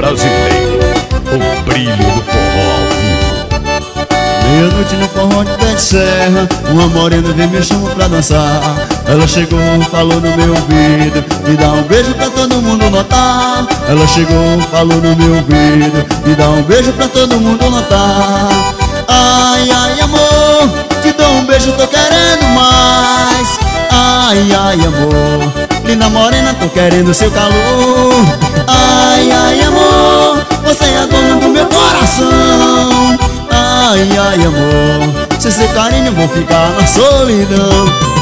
brasileiro, o brilho do forró ao vivo. Meia-noite no forró de pé de serra, uma morena veio me chamou pra dançar. Ela chegou, falou no meu ouvido, me dá um beijo pra todo mundo notar. Ela chegou, falou no meu ouvido, me dá um beijo pra todo mundo notar. Ai, ai, amor, te dou um beijo, tô querendo mais. Ai, ai, amor, linda morena, tô querendo seu calor. Ai, ai, amor, você é a dona do meu coração. Ai, ai, amor, sem seu carinho vou ficar na solidão.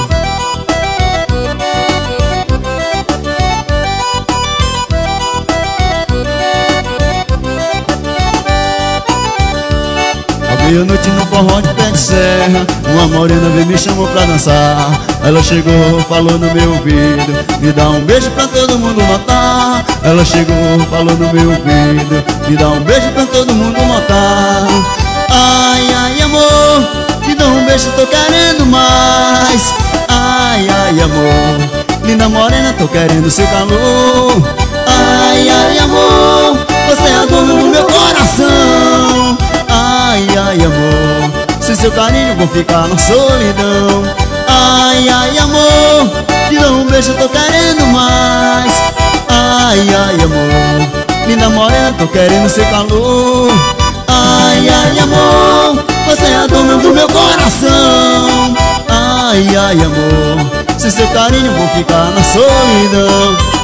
Meia-noite no forró de pé de serra, uma morena veio me chamou pra dançar. Ela chegou, falou no meu ouvido, me dá um beijo pra todo mundo notar. Ela chegou, falou no meu ouvido, me dá um beijo pra todo mundo notar. Ai, ai, amor, te dou um beijo, tô querendo mais. Ai, ai, amor, linda morena, tô querendo seu calor. Ai, ai, amor, você é a dona do meu coração. Ai, ai, amor, sem seu carinho vou ficar na solidão. Ai, ai, amor, te dou um beijo, tô querendo mais. Ai, ai, amor, linda morena, tô querendo seu calor. Ai, ai, amor, você é a dona do meu coração. Ai, ai, amor, sem seu carinho vou ficar na solidão.